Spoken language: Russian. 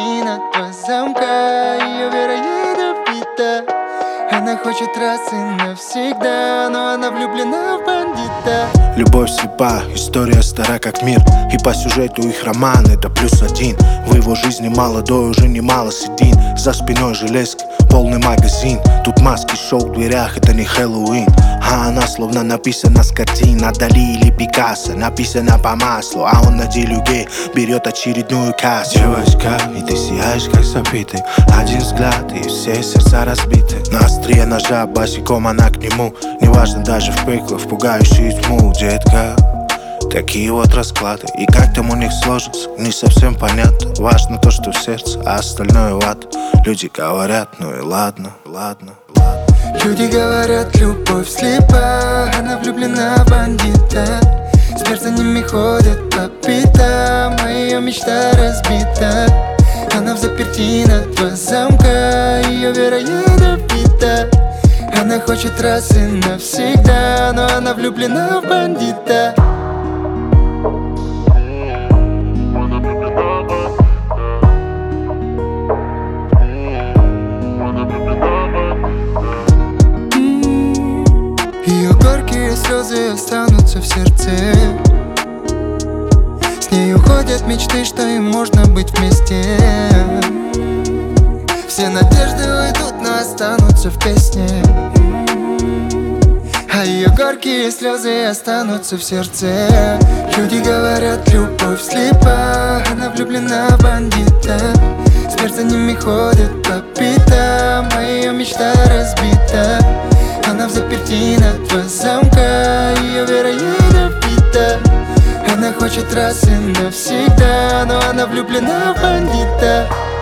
запертина замка, ее вера ядовита. Она хочет раз и навсегда, но она влюблена в бандита. Любовь слепа, история стара как мир. И по сюжету их роман это +1. В его жизни молодой уже немало седин. За спиной железка, полный магазин. Тут маски, шоу в дверях, это не Хэллоуин. А она словно написана с картин Дали или Пикассо, написана по маслу. А он на делюге берет очередную кассу. Девочка, и ты сияешь как забитый. Один взгляд и все сердца разбиты. На острие ножа босиком она к нему. Неважно даже в пекло, в пугающую тьму. Детка, такие вот расклады. И как там у них сложится, не совсем понятно. Важно то, что в сердце, а остальное в ад. Люди говорят, ну и ладно, ладно, ладно. Люди говорят, любовь слепа. Она влюблена в бандита. Смерть за ними ходит по пятам, а ее мечта разбита. Она в заперти на 2 замка, ее вера ядовита. Она хочет раз и навсегда, но она влюблена в бандита. Ее горькие слезы останутся в сердце. С ней уходят мечты, что им можно быть вместе. Все надежды уйдут, но останутся в песне. А ее горькие слезы останутся в сердце. Люди говорят, любовь слепа. Она влюблена в бандита. Смерть за ними ходит по пятам, а ее мечта разбита. Она в заперти на 2 замка, ее вера ядовита. Она хочет раз и навсегда, но она влюблена в бандита.